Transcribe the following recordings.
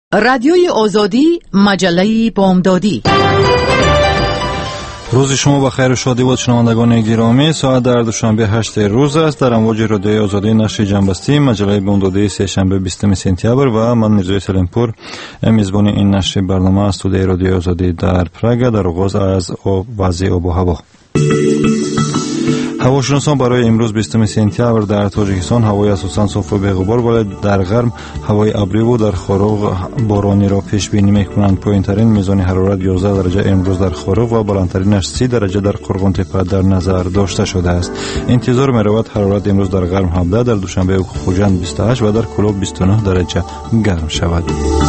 رادیوی آزادی، مجله بامدادی. روز شما بخیر و شادی باد شنوندگان گرامی. ساعت در دوشنبه 8 روز است. در امواج رادیوی آزادی نشر جنبستی مجله بامدادی سه شنبه 20 سپتامبر و من میرزا سلیمپور میزبان این نشر برنامه است. استودیوی رادیوی آزادی در پراگ. در آغاز از وضع آب و هوا. هواشناسان برای امروز 20 سپتامبر در تاجیکستان هوای اساساً صاف و بی‌غبار ولی در غرب هوای ابری و در خاروغ بارانی را پیش بینی می‌کنند. پایین‌ترین میزان حرارت 11 درجه امروز در خاروغ و بالاترینش 30 درجه در قرغن‌تپه در نظر داشته شده است. انتظار می‌رود حرارت امروز در غرب 17، در دوشنبه و خوجند 28 و در کلوب 29 درجه گرم شود.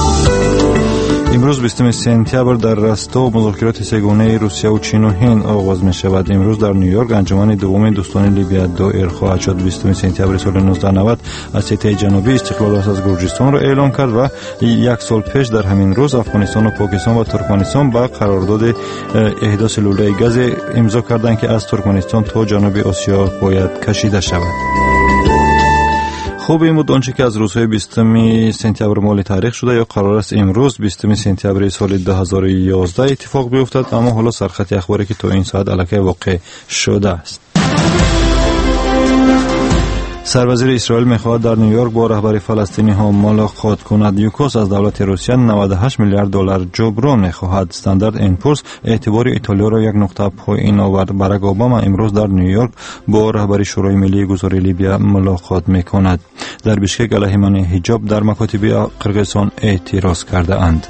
امروز 20 سپتامبر در رستو مذاکرات سه‌گانه روسیه و چین و هند آغاز می شود. امروز در نیویورک انجمن دوم دوستان لیبیا دایر خواهد شد. 20 سپتامبر سال 1990 اسیای جنوبی استقلال از گرجستان را اعلام کرد و یک سال پیش در همین روز افغانستان و پاکستان و ترکمنستان با قرارداد احداث لوله گاز امضا کردند که از ترکمنستان تا جنوب آسیا باید کشیده شود. خوب این بود آنچه که از روزهای 20 سپتامبر مال تاریخ شده یا قرار است امروز 20 سپتامبر سال 2011 اتفاق بیفتد، اما حالا سرخط اخباری که تا این ساعت الکی واقع شده است. سروزیر اسرائیل می‌خواهد در نیویورک با رهبر فلسطینی ها ملاقات کند. یوکوس از دولت روسیه 98 میلیارد دلار جبران می‌خواهد. استاندارد این پورس اعتبار ایتالیا را یک نقطه پایین آورد. باراک اوباما امروز در نیویورک با رهبر شورای ملی گذاری لیبیا ملاقات می‌کند. در بیشکک علیه منع حجاب در مکاتب قرقیزستان اعتراض کرده اند.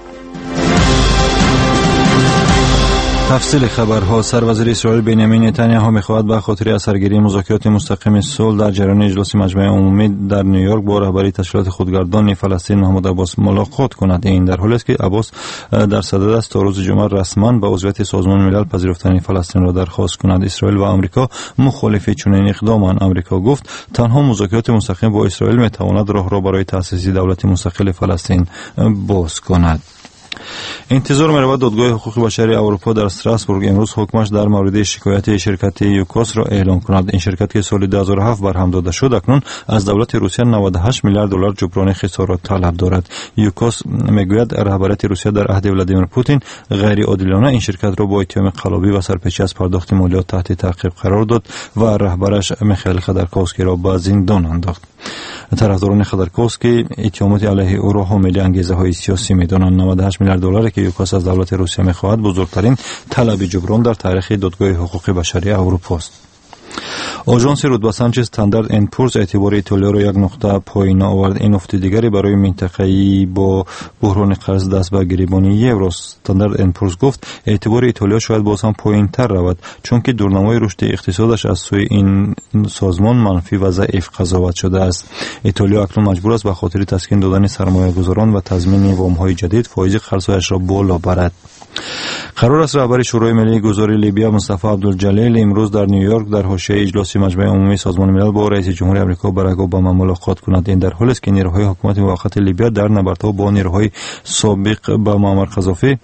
تفصیل خبرها. سروزیر اسرائیل بنیامین نتانیاهو می‌خواهد به خاطر اثرگیری مذاکرات مستقیم صلح در جریان اجلاس مجمع عمومی در نیویورک با رهبری تشکیلات خودگردان فلسطین محمود عباس ملاقات کند. این در حالی است که عباس در صدد است تا روز جمعه رسما به عضویت سازمان ملل پذیرفتن فلسطین را درخواست کند. اسرائیل و آمریکا مخالف چنین اقدامان. آمریکا گفت تنها مذاکرات مستقیم با اسرائیل می‌تواند راه را برای تأسیس دولت مستقل فلسطین باز کند. انتظار می‌رود دادگاه حقوق بشر اروپا در استراسبورگ امروز حکمش در مورد شکایت شرکت یوکوس را اعلام کند. این شرکت که سال 2007 برهم داده شد اکنون از دولت روسیه 98 میلیارد دلار جبران خسارات طلب دارد. یوکوس میگوید رهبریت روسیه در عهد ولادیمیر پوتین غیر عادلانه این شرکت را با اتهام قلابی و سرپیچی از پرداخت مالیات تحت تعقیب قرار داد و رهبرش میخائیل خودورکوفسکی را به زندان انداخت. طرفداران خودورکوفسکی اتهامات علیه او را حامل انگیزه‌های سیاسی می‌دانند. 98 میلیارد دلاری که یوکوس از دولت روسیه می‌خواهد بزرگترین طلب جبران در تاریخ دادگاه حقوق بشری اروپا است. آژانس رتبه‌سنجی استاندارد این پورس اعتبار ایتالیا را یک نقطه پایین آورد. این افت دیگری برای منطقه‌ای با بحران قرض دست به گریبان یورو. استاندارد این پورس گفت اعتبار ایتالیا شاید باز هم پایین‌تر رود چون که دورنمای رشد اقتصادش از سوی این سازمان منفی و ضعیف قضاوت شده است. ایتالیا اکنون مجبور است به خاطر تسکین دادن سرمایه‌گذاران و تضمین وام‌های جدید فایز قرض‌هایش را بالا برد. قرار است رهبر شورای ملی گذاری لیبیا مصطفی عبدالجلیل امروز در نیویورک در حاشیه اجلاس مجمع عمومی سازمان ملل با رئیس جمهور آمریکا باراک اوباما ملاقات کند. این در حالی است که نیروهای حکومت موقت لیبیا در نبردها با نیروهای سابق به معمر قذافی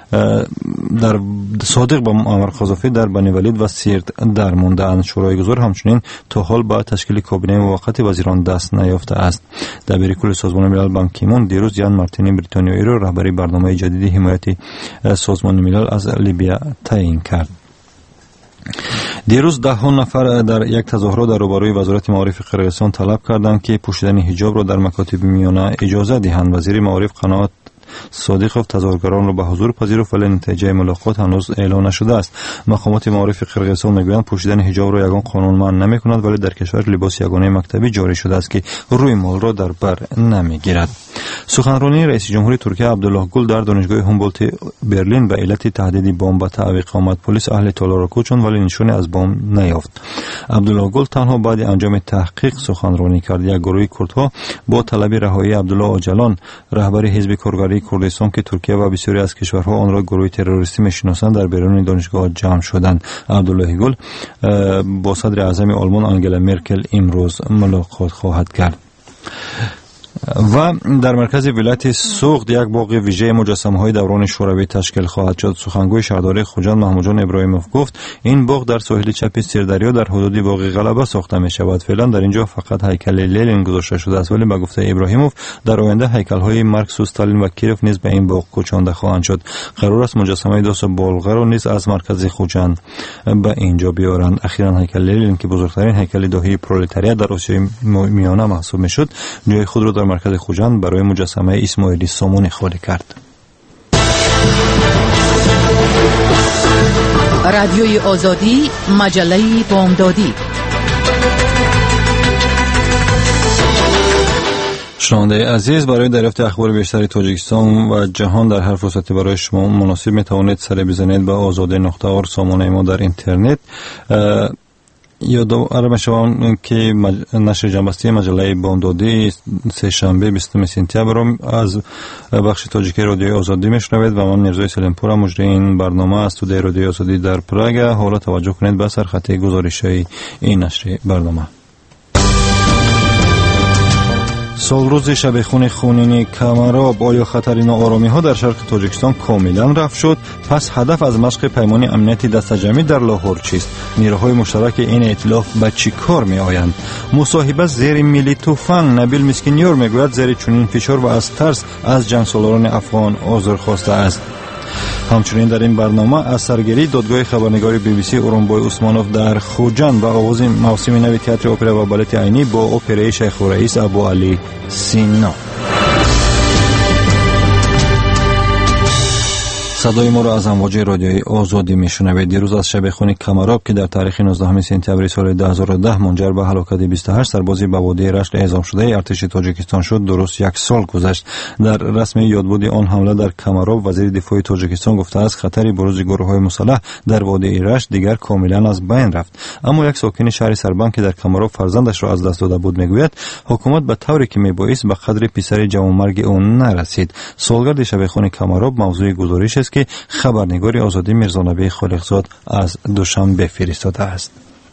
در بنی ولید و سیرت در مانده اند. شورای گذار همچنین تا حال با تشکیل کابینه موقت وزیران دست نیافته است. دبیر کل سازمان ملل بان کی مون دیروز یان مارتینی بریتانیایی را رهبری برنامه جدید حمایت سازمان ملل از لیبیا تعیین کرد. دیروز 10 نفر در یک تظاهرات در روبروی وزارت معارف قرقیزستان طلب کردند که پوشیدن حجاب را در مکاتب میانه اجازه دهند. وزیر معارف قناعت صادقوف تظاهرگران را به حضور پذیرفت ولی نتیجه ملاقات هنوز اعلام نشده است. مقامات معارف قرقیزستان میگویند پوشیدن حجاب را یگان قانون منع نمی‌کند ولی در کشور لباس یگانه مکتبی جاری شده است که روی مال را در بر نمیگیرد. سخنرانی رئیس جمهور ترکیه عبدالله گل در دانشگاه هومبولت برلین به علت تهدید بمب به تعویق آمد. پلیس اهل اطلاع را کوچاند ولی نشانی از بمب نیافت. عبدالله گل تنها بعد انجام تحقیق سخنرانی کرد. یک گروه کردها با طلب رهایی عبدالله اوجلان رهبر حزب کارگری کردستان که ترکیه و بسیاری از کشورها آن را گروه تروریستی میشناسند در بیرون دانشگاه جمع شدند. عبدالله گل با صدر اعظم آلمان آنگلا مرکل امروز ملاقات خواهد کرد. و در مرکز ولایت سوخت یک باغ ویژه مجسمه‌های دوران شوروی تشکیل خواهد شد. سخنگوی شهرداری خوجند محمود جان ابراهیموف گفت این باغ در ساحل چپ سیردریا در حدود باغ غلبه ساخته می شود. فعلا در اینجا فقط هیکل لنین گذاشته شده است، ولی به گفته ابراهیموف در آینده هیکل‌های مارکس و استالین و کیروف نیز به این باغ کوچانده خواهند شد. قرار است مجسمه داست بلغار را نیز از مرکز خوجند به اینجا بیارند. اخیراً هیکل لنین که بزرگترین هیکل داهی پرولتاریات در آسیای میانه محسوب میشد، جای خود را در مرکز خوجند برای مجسمه اسماعیلی سامونی خالی کرد. رادیوی آزادی، مجله بامدادی. شنونده عزیز، برای دریافت اخبار بیشتری تاجیکستان و جهان در هر فرصتی برای شما مناسب می توانید سر بزنید به azadi.org سامانه ما در اینترنت. یادآور شوم که نشر جنبسته مجله بامدادی سه شنبه 20 سپتامبر را از بخش تاجیکی رادیوی آزادی میشنوید و من میرزای سلیمپور مجری این برنامه از استودیوی رادیوی آزادی در پراگ. حالا توجه کنید به سرخط گزارش‌های این نشر برنامه. سالروز شبخون خونینی کمراب، آیا خطر ناآرامی ها در شرق تاجیکستان کاملا رفع شد؟ پس هدف از مشق پیمان امنیتی دستجمعی در لاهور چیست؟ نیروهای مشترک این ائتلاف به چی کار می آیند؟ مصاحبه زیر میلی تفنگ، نبیل مسکینیور میگوید زیر چنین فشار و از ترس از جنگسالاران افغان عذر خواسته است. همچنین در این برنامه از سرگیری دادگاه خبرنگاری BBC اورانبای عثمانوف در خوجند و آغاز موسم نو تئاتر اپرا و بالت عینی با اپرای شیخ رئیس ابو علی سینا. صدای ما را از امواج رادیوی آزادی میشنوید. دیروز از شبخون کمراب که در تاریخ 19 سپتامبر سال 2010 منجر به هلاکت 28 سربازی به وادی رشت اعزام شده ارتش تاجیکستان شد، درست یک سال گذشت. در رسم یادبود آن حمله در کمراب وزیر دفاع تاجیکستان گفته است خطر بروز گروه‌های مسلح در وادی رشت دیگر کاملا از بین رفت. اما یک ساکن شهر سربند که در کمراب فرزندش را از دست داده بود میگوید حکومت به طوری که میبایست به قدر پسر جوانمرگ او نرسید. سالگرد شبخون کمراب موضوع گزارش است که خبرنگار آزادی میرزانبی خالقزاد از دوشنبه فرستاده است.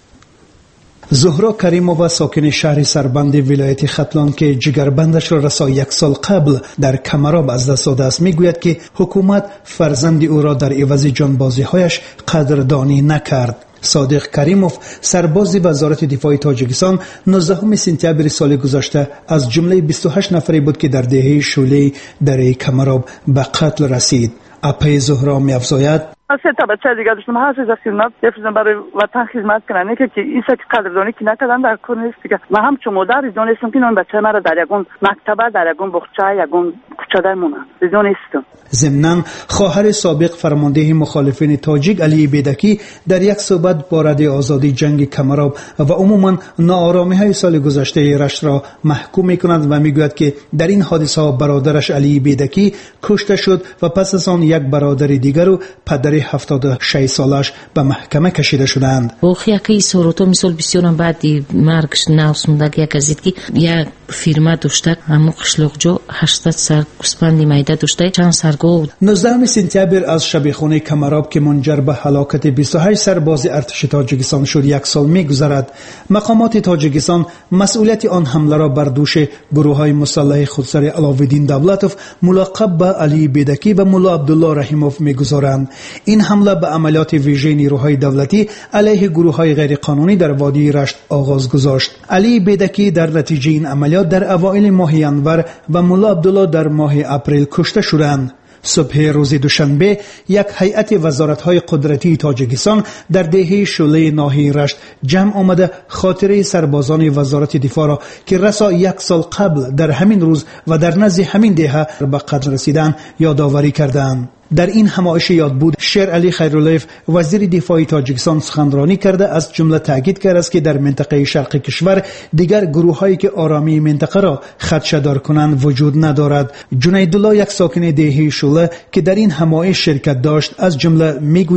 زهرا کریمووا ساکن شهر سربند ولایت ختلان که جگربندش را رسا یک سال قبل در کمراب از دست داده است میگوید که حکومت فرزند او را در عوض جانبازی‌هایش قدردانی نکرد. صادق کریموف سرباز وزارت دفاع تاجیکستان 19 سپتامبر سال گذشته از جمله 28 نفری بود که در دهه شوله در کمراب به قتل رسید. اپی زهرا می‌افزاید سه تا بچه دیگه داشتم، هر چیز خدمت بفرستم برای وطن خدمت کنن که این که قدردانی که نکردن در کار نیست دیگه. من هم چون مادر دونستم که اون بچه مرا در یگون مکتبه، در یگون بخچه، یگون کوچه درمونن دونستم. ضمناً خواهر سابق فرمانده مخالفین تاجیک علی بیدکی در یک صحبت با رادیو آزادی جنگ کمراب و عموماً ناآرامی‌های سال گذشته رشت را محکوم می‌کند و میگوید که در این حادثه برادرش علی بیدکی کشته شد و پس از آن یک برادر دیگر و پدر 76 سالش به محکمه کشیده شدند. واقعی سوروتو مثال بسیارم بعدی مرگش نوسمدگ یک ازید که یک فیرما داشته همو قشلق جو 80 سر گوسپندی میده داشته چند سرگو. 19 سپتامبر از شبخونه کمراب که منجر به هلاکت 28 سرباز ارتش تاجیکستان شد یک سال میگذرد. مقامات تاجیکستان مسئولیت آن حمله را بر دوش گروه‌های مسلح خودسر علاوالدین دولتوف ملقب به علی بیدکی و مولا عبدالله رحیموف میگذارند. این حمله به عملیات ویژه نیروهای دولتی علیه گروه‌های غیرقانونی در وادی رشت آغاز گذاشت. علی بیدکی در نتیجه این عملیات در اوایل ماه ینور و مولا عبدالله در ماه اپریل کشته شدند. صبح روز دوشنبه یک هیئت وزارت‌های قدرتی تاجیکستان در دهه شوله ناحیه رشت جمع آمده خاطره سربازان وزارت دفاع را که رسا یک سال قبل در همین روز و در نزد همین دهه به قتل رسیدن یادآوری کردند. در این همایش یادبود شیر علی خیراللهیف وزیر دفاع تاجیکستان سخنرانی کرده از جمله تاکید کرد است که در منطقه شرق کشور دیگر گروه‌هایی که آرامی منطقه را خدشه‌دار کنند وجود ندارد. جنیدالله یک ساکن دهه شوله که در این همایش شرکت داشت از جمله میگوید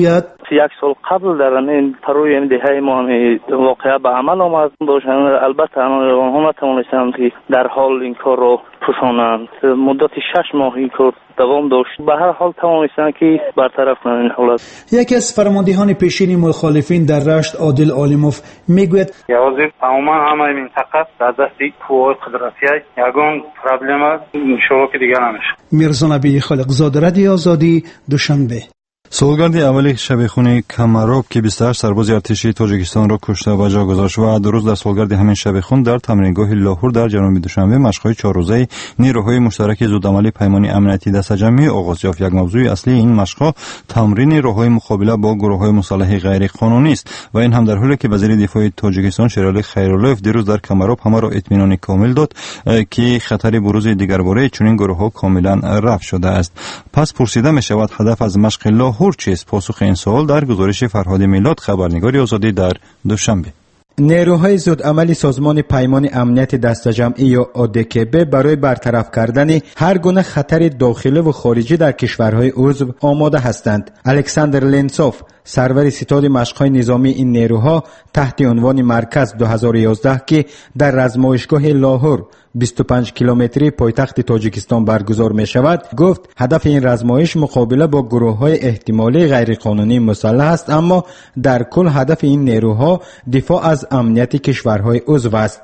یک سال قبل در این پروی دهه ما واقعا به عمل آمد باشند. البته آنها نتوانستند که در حال این کار را پوشانند. مدت 6 ماه این کار دوام داشت. به هر حال توانستند که برطرف کنند این حالت. یکی از فرماندهان پیشین مخالفین در رشت عادل عالموف میگوید یوازی عموما همه منطقه در دست قوای قدرتی یگان پرابلم شروع دیگر نمیشه. میرزا نبی خالقزاده، رادیو آزادی، دوشنبه. سالگرد اول شبخونه کماروب که 28 سرباز ارتشی تاجیکستان را کشته و جا گذاشت و 2 روز در سالگرد همین شبخون در تمرینگاه لاهور در جنوب دوشنبه مشق‌های 4 روزه نیروهای مشترک زودعملی پیمان امنیتی دسته‌جمعی آغاز یافت. یک موضوع اصلی این مشق‌ها تمرین راههای مقابله با گروه‌های مسلح غیر قانونی است و این هم در حالی که وزیر دفاع تاجیکستان شیرعلی خیرالله‌یف دیروز در کماروب همه را اطمینان کامل داد که خطر بروز دیگرباره چنین گروه‌ها کاملا رفع شده است. پس پرسیده می‌شود هدف از مشق لاهور چیست؟ پاسخ این سوال در گزارش فرهاد میلاد، خبرنگار آزادی در دوشنبه. نیروهای زودعملی سازمان پیمان امنیت دسته‌جمعی یا ODKB برای برطرف کردن هر گونه خطر داخلی و خارجی در کشورهای عضو آماده هستند. الکساندر لنسوف، سرور ستاد مشق‌های نظامی این نیروها تحت عنوان مرکز 2011 که در رزمایشگاه لاهور 25 کیلومتری پایتخت تاجیکستان برگزار می شود، گفت هدف این رزمایش مقابله با گروه‌های احتمالی غیرقانونی مسلح است، اما در کل هدف این نیروها دفاع از امنیت کشورهای عضو است.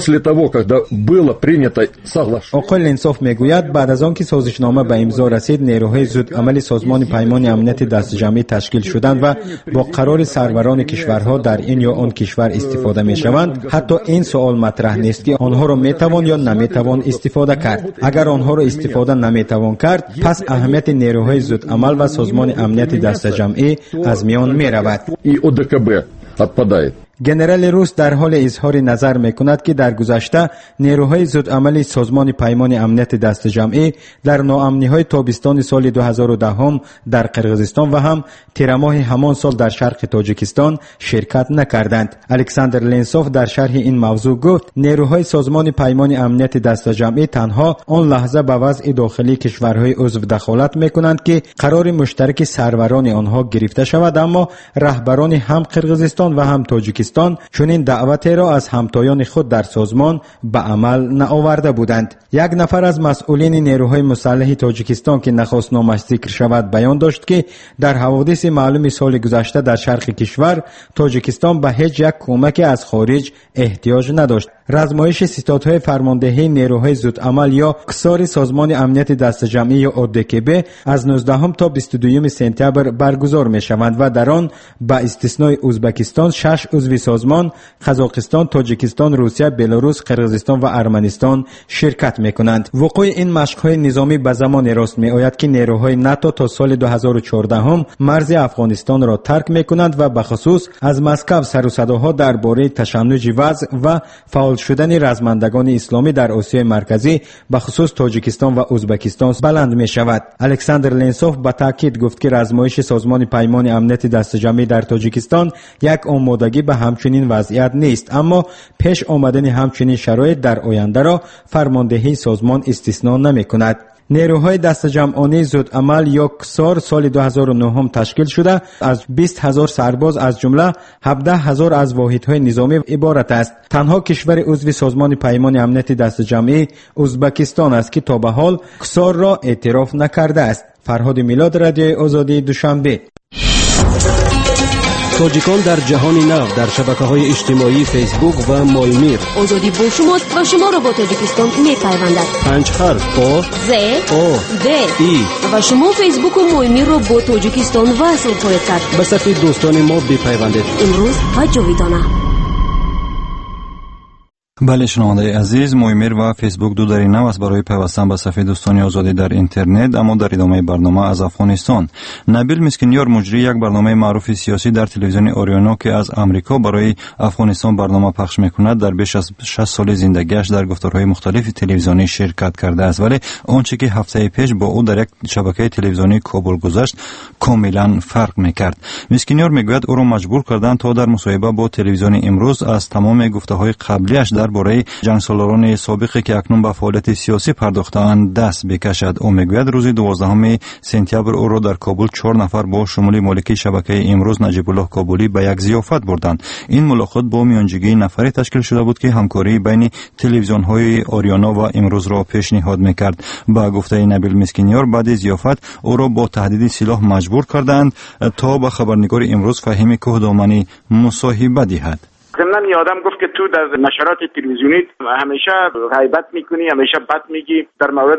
آقای لنسوف میگوید بعد از آنکه سازشنامه به امضا رسید، نیروهای زودعملی سازمان پیمان امنیت دسته‌جمعی تشکیل شدند و با قرار سروران کشورها در این یا آن کشور استفاده می شوند. حتی این سوال مطرح نیست که آنها را می توان یا نمی توان استفاده کرد. اگر آنها را استفاده نمی توان کرد، پس اهمیت نیروهای زودعمل و سازمان امنیت دسته‌جمعی از میان می رود. گنرال روس در حال اظهار نظر میکند که در گذشته نیروهای زودعملی سازمان پیمان امنیت دسته‌جمعی در ناامنی‌های تابستان سال 2010 در قرقیزستان و هم تیر ماه همان سال در شرق تاجیکستان شرکت نکردند. الکساندر لنسوف در شرح این موضوع گفت نیروهای سازمان پیمان امنیت دسته‌جمعی تنها آن لحظه به وضع داخلی کشورهای عضو دخالت میکنند که قرار مشترک سروران آنها گرفته شود، اما رهبران هم قرقیزستان و هم تاجیکستان چون این دعوت را از همتایان خود در سازمان به عمل نآورده بودند. یک نفر از مسئولین نیروهای مسلح تاجیکستان که نخواست نامش ذکر شود بیان داشت که در حوادث معلوم سال گذشته در شرق کشور تاجیکستان به هیچ یک کمک از خارج احتیاج نداشت. رزمایش ستادهای فرماندهی نیروهای زودعمل یا کسار سازمان امنیت دسته‌جمعی یا ODKB از 19 تا 22 سپتامبر برگزار می شوند و در آن با استثنای ازبکستان 6 عضو سازمان قزاقستان، تاجیکستان، روسیه، بلاروس، قرقیزستان و ارمنستان شرکت می کنند. وقوع این مشق‌های نظامی به زمانی راست می آید که نیروهای ناتو تا سال 2014 مرز افغانستان را ترک می کنند و به خصوص از مسکو سر و صداها درباره تشنج وضع و فعال شدن رزمندگان اسلامی در آسیای مرکزی به خصوص تاجیکستان و ازبکستان بلند می شود. الکساندر لنسوف با تاکید گفت که رزمایش سازمان پیمان امنیت دسته‌جمعی در تاجیکستان یک آمادگی به همچنین وضعیت نیست، اما پیش آمدن همچنین شرایط در آینده را فرماندهی سازمان استثنا نمی کند. نیروهای دسته‌جمعانه زودعمل یا کسار سال 2009 تشکیل شده از 20,000 سرباز از جمله 17,000 از واحدهای نظامی عبارت است. تنها کشور عضو سازمان پیمان امنیت دسته‌جمعی ازبکستان است که تا به حال کسار را اعتراف نکرده است. فرهاد میلاد، رادیو آزادی، دوشنبه. تاجیکان در جهان نو در شبکه‌های اجتماعی فیسبوک و مایمیر. آزادی با شماست و شما را با تاجیکستان می‌پیوندد. 5 حرف آ ز آ د ای و شما فیسبوک و مایمیر را با تاجیکستان وصل خواهید کرد. به صفحه دوستان ما بپیوندید. امروز و جاویدانه. بله شنونده عزیز، مایمیر و فیسبوک دو دری نو است برای پیوستن به صفحه دوستان آزادی در اینترنت. اما در ادامه برنامه از افغانستان، نبیل مسکینیار مجری یک برنامه معروف سیاسی در تلویزیون اوریانا که از امریکا برای افغانستان برنامه پخش میکند در بیش از 6 سال زندگیش در گفتارهای مختلف تلویزیونی شرکت کرده است، ولی آنچه که هفته پیش با او در یک شبکه تلویزیونی کابل گذشت کاملا فرق میکرد. مسکینیار میگوید او را مجبور کردند تا در مصاحبه با تلویزیون امروز از تمام گفته‌های قبلیش در درباره جنگسالاران سابقی که اکنون به فعالیت سیاسی پرداخته‌اند دست بکشد. او میگوید روز 12 سپتامبر او را در کابل 4 نفر با شمول مالک شبکه امروز نجیب الله کابلی به یک ضیافت بردند. این ملاقات با میانجیگی نفری تشکیل شده بود که همکاری بین تلویزیون‌های آریانا و امروز را پیشنهاد می‌کرد. با گفته نبیل مسکینیار بعد ضیافت او را با تهدید سلاح مجبور کردند تا به خبرنگار امروز فهیم کوهدامنی مصاحبه دهد. ضمن یه آدم گفت که تو در نشرات تلویزیونی همیشه غیبت میکنی، همیشه بد میگی. در مورد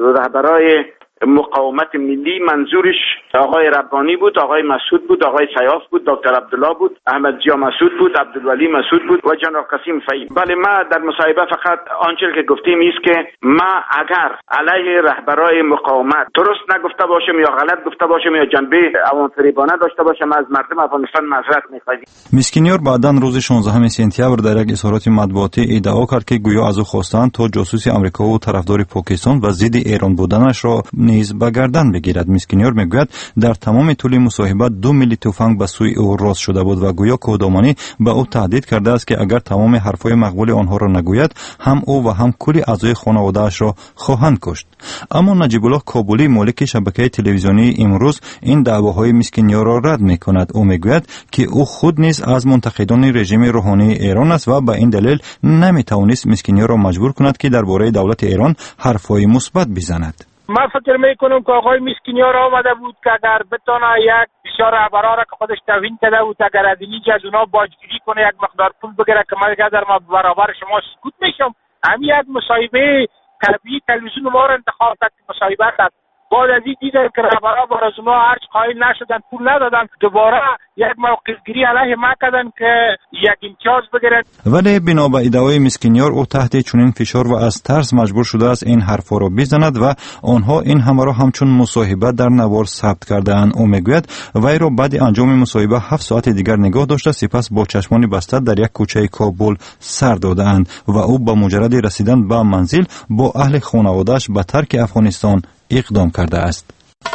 رهبرای مقاومت ملی منظورش آقای ربانی بود، آقای مسعود بود، آقای سیاف بود، دکتر عبدالله بود، احمد ضیا مسعود بود، عبدالولی مسعود بود و جناب قاسم فهیم. بله، ما در مصاحبه فقط آنچه که گفتیم است که ما اگر علیه رهبرای مقاومت درست نگفته باشم یا غلط گفته باشم یا جنبه عوام‌فریبانه داشته باشم از مردم افغانستان معذرت می‌خواهیم. مسکینیار بعداً روز 16 سپتامبر در یک اظهارات مطبوعاتی ادعا کرد که گویا از او خواستند تا جاسوس آمریکا و طرفدار پاکستان و ضد ایران بودنش را نیز به گردن بگیرد. مسکینیار میگوید در تمام طول مصاحبه 2 میلی تفنگ به سوی او راست شده بود و گویا کوهدامنی به او تهدید کرده است که اگر تمام حرفهای مقبول آنها را نگوید هم او و هم کلی اعضای خانواده‌اش را خواهند کشت. اما نجیب الله کابلی مالک شبکه تلویزیونی امروز این دعواهای مسکینیار را رد میکند. او میگوید که او خود نیز از منتقدان رژیم روحانی ایران است و به این دلیل نمیتوانست مسکینیار را مجبور کند که درباره دولت ایران حرفهای مثبت بزند. من فکر میکنم که آقای مسکینیار آمده بود که اگر بتونه یک بسیار رهبرا را که خودش توهین کرده بود اگر از از اونا باجگیری کنه، یک مقدار پول بگیره که من در برابر شما سکوت میشم. همین یک مصاحبه طبیعی تلویزیون ما را انتخاب کرد که مصاحبه کرد. بعد از این دیدن که رهبرا بر از اونا هرچ قائل نشدن، پول ندادن، دوباره یک موقع‌گیری علیه ما کردن که یک امتیاز بگیرن. ولی بنا به ادعای مسکینیار او تحت چنین فشار و از ترس مجبور شده است این حرفا را بزند و آنها این همه را همچون مصاحبه در نوار ثبت کرده‌اند. او میگوید وی را بعد انجام مصاحبه 7 ساعت دیگر نگاه داشته، سپس با چشمان بسته در یک کوچه کابل سر داده‌اند و او با مجرد رسیدن به منزل با اهل خانواده‌اش به ترک افغانستان اقدام کرده است.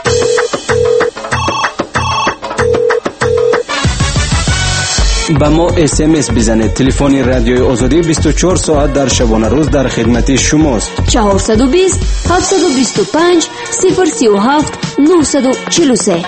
با ما SMS بزنید. تلفن رادیوی آزادی 24 ساعت در شبانه روز در خدمت شماست. 420 725 037 943.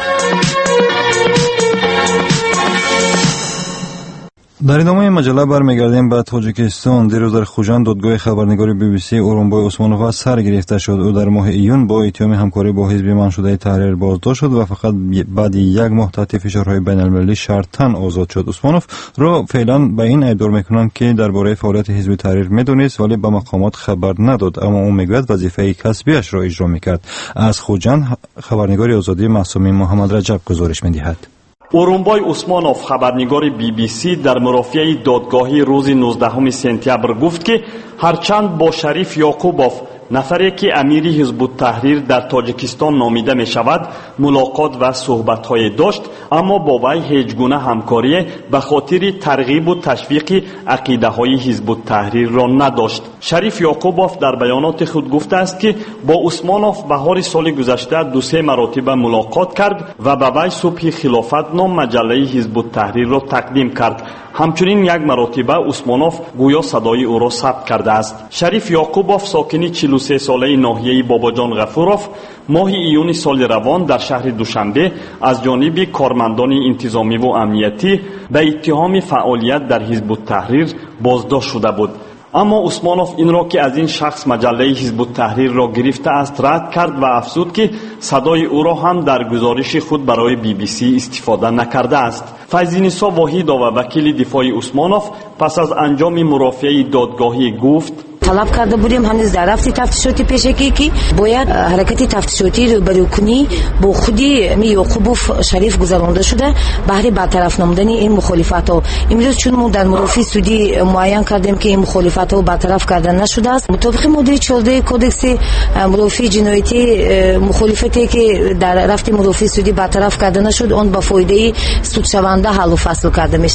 در ادامه مجله برمیگردیم به تاجیکستان. دیروز در خوجند دادگاه خبرنگار BBC اورونبای عثمانوف از سر گرفته شد. او در ماه ایون با اتهام همکاری با حزب منشوده تحریر بازداشت شد و فقط بعد یک ماه تحت فشارهای بین المللی شرطاً آزاد شد. عثمانوف را فعلا به این ادعا میکنند که درباره فعالیت حزب تحریر میدونست ولی به مقامات خبر نداد، اما او میگوید وظیفه کسبیش را اجرا میکرد. از خوجند خبرنگار آزادی معصومی محمد رجب گزارش میدهد. اورونبای عثمانوف خبرنگار BBC در مرافعه دادگاهی روز 19 سپتامبر گفت که هرچند با شریف یعقوبوف نفری که امیر حزب التحریر در تاجیکستان نامیده می شود ملاقات و صحبت های داشت، اما با وی هیچ گونه همکاری به خاطر ترغیب و تشویق عقیده های حزب التحریر را نداشت. شریف یعقوبوف در بیانات خود گفته است که با عثمانوف بهار سال گذشته 2-3 مراتب ملاقات کرد و به وی صبح خلافت نام مجله حزب التحریر را تقدیم کرد. همچنین یک مرتبه عثمانوف گویا صدای او را ثبت کرده است. شریف یعقوبوف ساکن 43 ساله ناحیه باباجان غفوروف ماه ایون سال روان در شهر دوشنبه از جانب کارمندان انتظامی و امنیتی به اتهام فعالیت در حزب التحریر بازداشت شده بود. اما عثمانوف این را که از این شخص مجله حزب التحریر را گرفته است رد کرد و افزود که صدای او را هم در گزارش خود برای BBC استفاده نکرده است. فیض‌نسا واحد و وکیل دفاع عثمانوف پس از انجام مرافعه دادگاهی گفت طلب کرده بودیم هنوز در رفت تفتیشاتی پیشگی که باید حرکت تفتیشاتی رو بروکنی با خودی یعقوبوف شریف گذرانده شده بهر برطرف نمودن این مخالفت ها. امروز چون ما در مرافعه سودی معین کردیم که این مخالفت ها برطرف کردن نشده است، مطابق ماده 14 کدکس مرافعه جنایتی مخالفتی که در رفت مرافعه سودی برطرف کرده نشد آن با فایده سود شونده حل و فصل کرده می شود.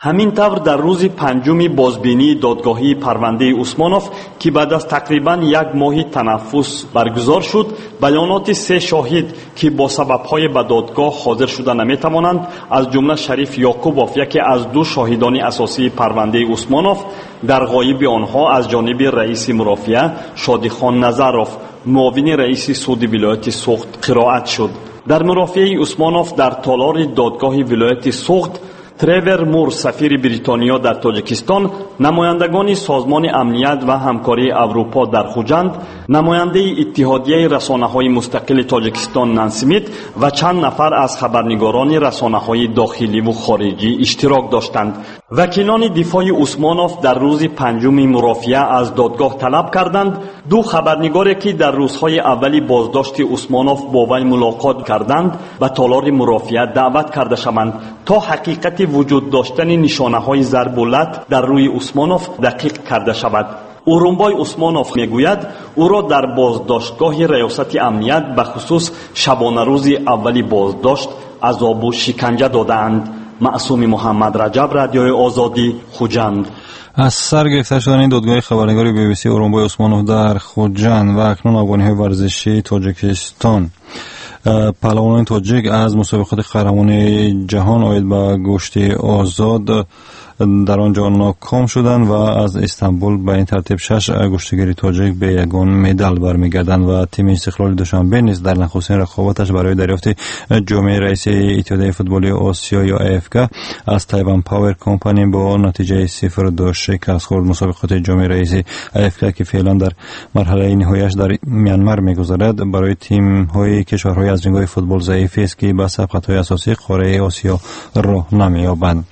همین طور در روز پنجم بازبینی دادگاهی پرونده عثمانوف که بعد از تقریبا یک ماه تنفس برگزار شد، بیانات 3 شاهد که با سبب‌های به دادگاه حاضر شده نمی‌توانند، از جمله شریف یعقوبوف یکی از 2 شاهدان اساسی پرونده عثمانوف، در غایب آنها از جانب رئیس مرافعه شادیخان نظروف معاون رئیس سود ولایت سوخت قرائت شد. در مرافعه عثمانوف در تالار دادگاه ولایت سوخت، تریور مور سفیر بریتانیا در تاجیکستان، نمایندگان سازمان امنیت و همکاری اروپا در خوجند، نماینده اتحادیه رسانه‌های مستقل تاجیکستان نانسیمیت و چند نفر از خبرنگاران رسانه‌های داخلی و خارجی اشتراک داشتند. وکیلان دفاع عثمانوف در روز پنجم مرافعه از دادگاه طلب کردند 2 خبرنگاری که در روزهای اولی بازداشت عثمانوف با وی ملاقات کردند به تالار مرافعه دعوت کرده شوند تا حقیقت وجود داشتن نشانه‌های ضرب و لط در روی عثمانوف دقیق کرده شود. اورونبای عثمانوف میگوید او را در بازداشتگاه ریاست امنیت به خصوص شبانه روز اولی بازداشت عذاب و شکنجه دادند. معصوم محمد رجب، رادیوی آزادی، خوجند. از سر گرفته شدن این دادگاه خبرنگار BBC اورونبای عثمانوف در خوجند و اکنون افغانی‌های ورزشی تاجیکستان، پهلوانان تاجیک از مسابقات قهرمانی جهان آید به گشت آزاد در آنجا ناکام شدند و از استانبول به این ترتیب 6 گشتگیر تاجیک به 1 مدال برمیگردند و تیم استقلال دوشنبه نیز در نخستین رقابتش برای دریافت جام رئیس اتحادیه فوتبال آسیا یا AFK از تایوان پاور کمپانی با نتیجه 0-2 شکست خورد. مسابقات جام رئیس AFK که فعلا در مرحله نهاییش در میانمار میگذرد برای تیم های کشورهای از جنگ‌های فوتبال ضعیفی است که به سبقت‌های اساسی قاره آسیا راه نمی‌یابند.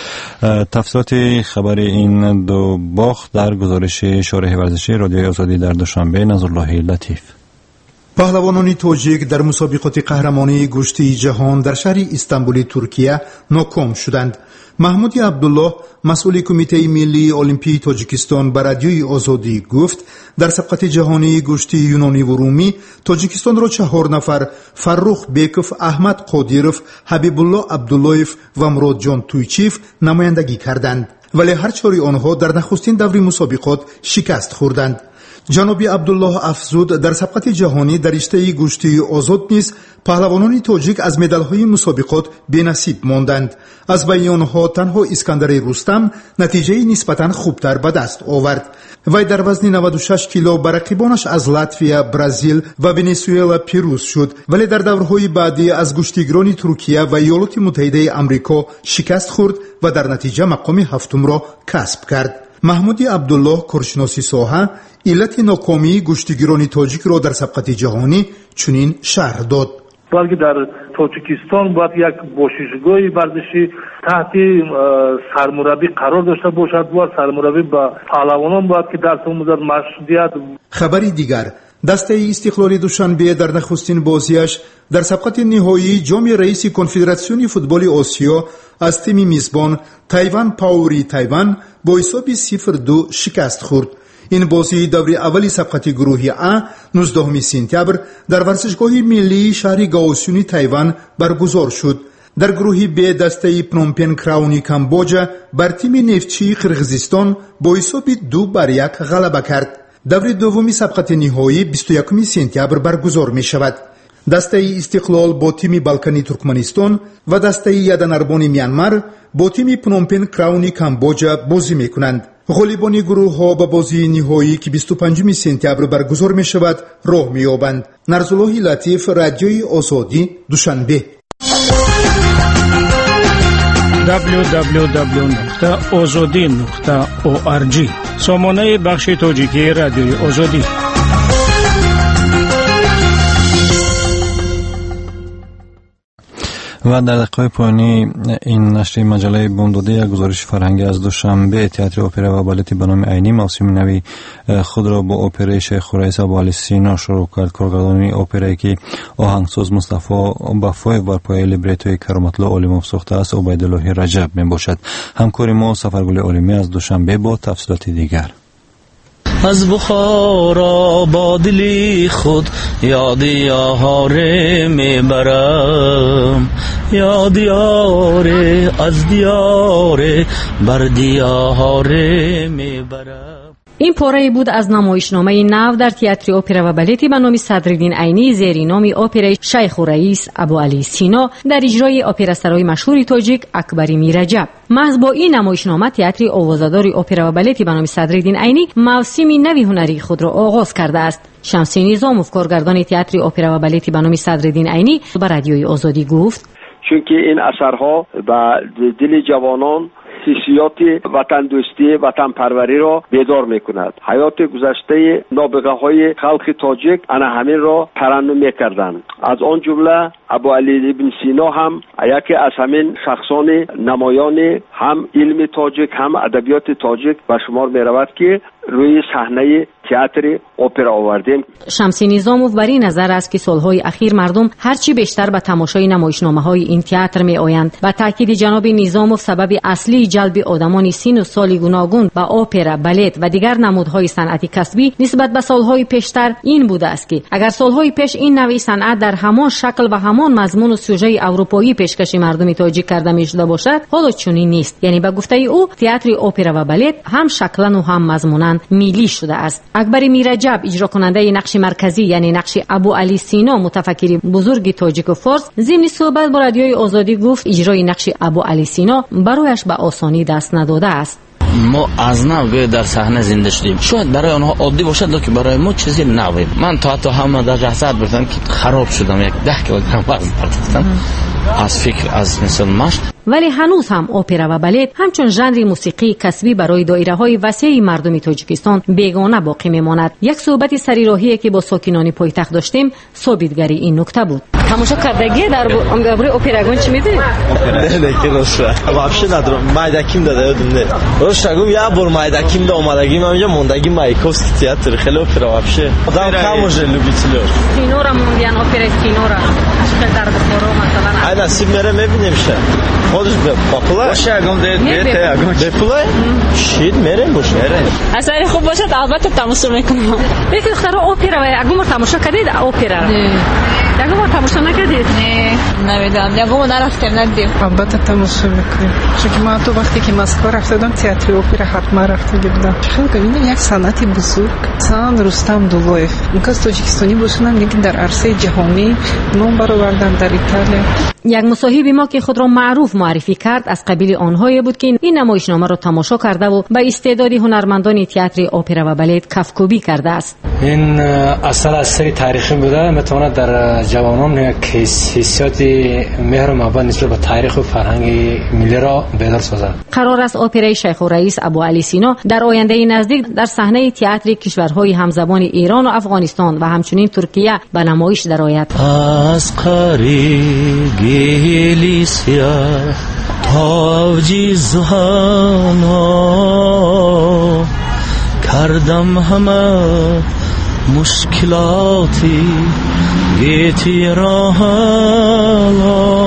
تفصیلات خبر این 2 باخت در گزارش شارح ورزشی رادیوی آزادی در دوشنبه. نظرالله لطیف. پهلوانان تاجیک در مسابقات قهرمانی گشتی جهان در شهر استانبول ترکیه ناکام شدند. محمود عبدالله مسئول کمیته ملی المپی تاجیکستان به رادیوی آزادی گفت در سبقت جهانی گشتی یونانی و رومی تاجیکستان را 4 نفر فرخ بیکوف، احمد قادیروف، حبیب الله عبداللهیف و مراد جان تویچیف نمایندگی کردند، ولی هر 4 آنها در نخستین دور مسابقات شکست خوردند. جناب عبدالله افزود در سبقت جهانی در رشته گشتی آزاد نیز پهلوانان تاجیک از مدال‌های مسابقات بی‌نصیب ماندند. از بین آنها تنها اسکندر رستم نتیجه نسبتاً خوبتر به دست آورد. وی در وزن 96 کیلو بر رقیبانش از لاتویا، برزیل و ونزوئلا پیروز شد، ولی در دورهای بعدی از گشتیگران ترکیه و ایالات متحده آمریکا شکست خورد و در نتیجه مقام 7 را کسب کرد. محمود عبدالله کارشناسی ساحه علت ناکامی گشتیگران تاجیک را در سبقت جهانی چنین شرح داد. بلکه در تاجیکستان باید یک باشگاه ورزشی تحت سرمربی قرار داشته باشد و سرمربی با پهلوانان باید که در صورت مشروطیت. خبری دیگر، دسته استقلال دوشنبه در نخستین بازیش در سبقت نهایی جام رئیس کنفدراسیون فوتبال آسیا از تیم میزبان تایوان پاوری تایوان با حساب 0-2 شکست خورد. این بازی دوره اولی سبقت گروه A 19 سپتامبر در ورزشگاه ملی شهر گاوسیون تایوان برگزار شد. در گروه B دسته پنومپن کراونی کامبوجا بر تیم نفتچی قرقیزستان با حساب 2-1 غلبه کرد. دوره دومی سبقت نهایی 21 سپتامبر برگزار می شود. دسته استقلال با تیم بالکانی ترکمنستان و دسته یادنربان میانمار با تیم پنومپن کراونی کامبوجا بازی می کنند. غالبان گروه ها به بازی نهایی که 25 سپتامبر برگزار می شود راه می یابند. نظرالله لطیف، رادیوی آزادی، دوشنبه. www.azadi.org سامانه بخش تاجیکی رادیوی آزادی. و در دقیقه پایانی این نشر مجله بامداده یک گزارش فرهنگی از دوشنبه. تئاتر اپرا و بالت به نام عینی موسم نوی خود را با اپرای شیخ رئیس ابوعلی سینا شروع کرد. کارگردانی اپرایی که آهنگساز مصطفی بفای بر پایه لیبرتوی کرامت‌الله عالموف ساخته است عبیدالله رجب می باشد. همکار ما سفرگل عالمی از دوشنبه با تفصیلات دیگر. از بخارا با دلی خود یاد یار میبرم، یا دیاره از دیاره بر دیاره میبرم. این پاره بود از نمایشنامه نو در تئاتر اپرا و بالت به نام صدرالدین عینی زیر نام اپرای شیخ و رئیس ابوعلی سینا در اجرای اپرا سرای مشهور تاجیک اکبری میرجب. محض با این نمایشنامه تئاتر آوازدار اپرا و بالت به نام صدرالدین عینی موسم نوی هنری خود را آغاز کرده است. شمسی نظاموف کارگردان تئاتر اپرا و بالت به نام صدرالدین عینی به رادیوی آزادی گفت: چونکه این اثرها به دل جوانان حسیات وطن دوستی وطن پروری را بیدار میکند. حیات گذشته نابغه های خلق تاجیک انا همین را ترنم میکردند. از آن جمله ابوعلی ابن سینا هم یکی از همین شخصان نمایان هم علم تاجیک هم ادبیات تاجیک به شمار میرود که روی صحنه تئاتر اپرا آوردیم. شمسی نظاموف بر این نظر است که سالهای اخیر مردم هرچی بیشتر به تماشای نمایشنامه‌های این تئاتر میآیند. با تاکید جناب نظاموف سبب اصلی جلب آدمان سین و سال گوناگون به اپرا، بالت و دیگر نمودهای صنعتی کسبی نسبت به سالهای پیشتر این بوده است که اگر سالهای پیش این نوع صنعت در همان شکل و همان مضمون و سوژه اروپایی پیشکش مردم تاجیک کرده میشده باشد، حالا چنین نیست. یعنی به گفته او تئاتر اپرا و بالت هم شکلاً و هم مضموناً میلی شده است. اکبری میرجب اجرا کننده نقش مرکزی یعنی نقش ابوعلی سینا متفکر بزرگ تاجیک و فارس ضمن صحبت با رادیوی آزادی گفت اجرای نقش ابوعلی سینا برایش به آسانی دست نداده است. ما از نو در صحنه زنده شدیم. شاید برای آنها عادی باشد لیکن برای ما چیزی نوه. من تا همه در جسد بردم که خراب شدم، یک 10 کیلوگرم وزن برداشتم از فکر از مثل مشت. ولی هنوز هم اپرا و بالت همچون ژانر موسیقی کسبی برای دایره‌های وسیع مردم تاجیکستان بیگانه باقی میماند. یک صحبت سریراهی که با ساکنان پایتخت داشتیم ثابتگری این نکته بود. تماشا کردگی در برای اپراگون چی میدی؟ نه که روشا вообще ندارم. مایدکیم داده یادم نه. روشاگم یه بار مایدکیم دا اومدگیم اینجا موندگی مایکوفسکی تئاتر خیلی اپرا вообще. آدم کاموژ любитель. کینورا موندیان اپرا کینورا. چقدر در بخورو مثلا. ای نصیب میره میبینیم شه. خودش باپلا. روشاگم ده اگم. بپلا؟ شید میریم باشه. اصلا خوب باشه البته تماشا میکنم. یک دختر اپرا و اگم تماشا کردید اپرا. یکم بار تماشا نکردید؟ نه نمیدونم، یکم نرفتیم ندیم. البته تماشا میکنیم، چون من تو وقتی که مسکو رفتم تئاتر اپرا حتما رفته بودم. خیلی این یک صنعت بزرگ. سان رستم دولویف اینکه تاجیکستانی باشن دیگه در عرصه جهانی نام برآوردن در ایتالیا. یک مصاحب ما که خود را معروف معرفی کرد از قبیل آنهایی بود که این نمایشنامه را تماشا کرده و به استعداد هنرمندان تئاتر اپرا و بالت کفکوبی کرده است. این اثر تاریخی بوده، میتواند در جوانان یک حسیات مهر و محبت نسبت به تاریخ و فرهنگ ملی را بیدار سازد. قرار است اپرای شیخ و رئیس ابوعلی سینا در آینده نزدیک در صحنه تئاتر کشورهای همزبان ایران و افغانستان و همچنین ترکیه به نمایش درآید. از قریب گلی سیاه تاجی زهانا کردم همه مشکلاتی گیتی راهالا.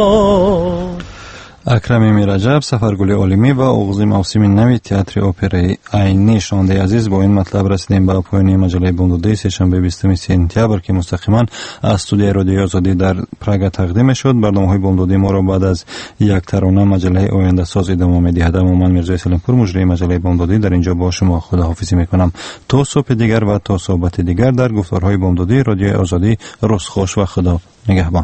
اکرم میرجب سفرگل عالمی و آغاز موسم نوی تئاتر اپرای عینی. شنونده عزیز، با این مطلب رسیدیم به پایان مجله بامدادی سهشنبه 20 سپتامبر که مستقیما از استودیوی رادیوی آزادی در پراگ تقدیم شد. برنامه‌های بامدادی ما را بعد از یک ترانه مجله آینده ساز ادامه می‌دهد. من میرزا سلیمپور مجری مجله بامدادی در اینجا با شما خداحافظی می‌کنم تا صبح دیگر و تا صحبت دیگر در گفتارهای بامدادی رادیوی آزادی. روز خوش و خدا نگهبان.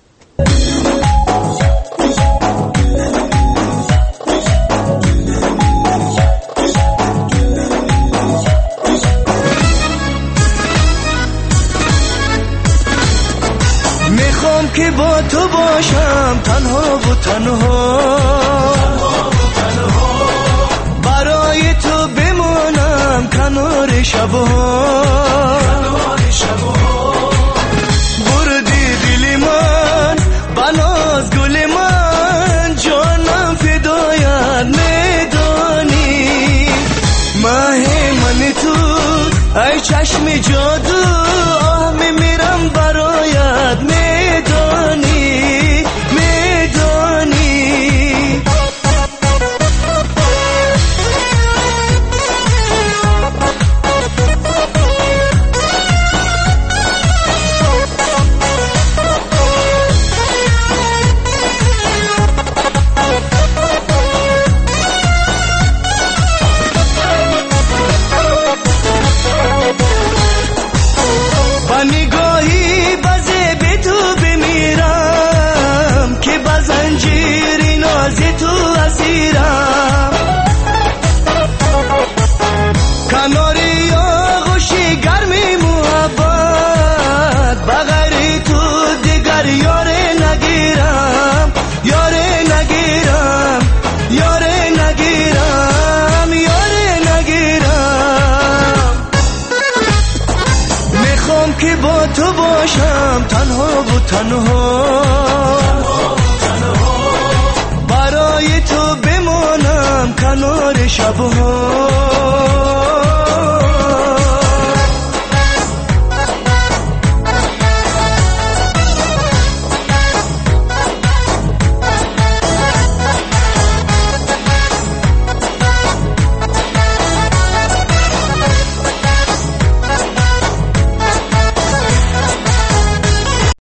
که با تو باشم تنها و تنها برای تو بمانم کنار شبها بردی دل من بناز گل من جانم فدایت میدانی ماه من تو ای چشم جادو آه میمیرم برایت میدانی تنها و تنها برای تو بمانم کنار شبها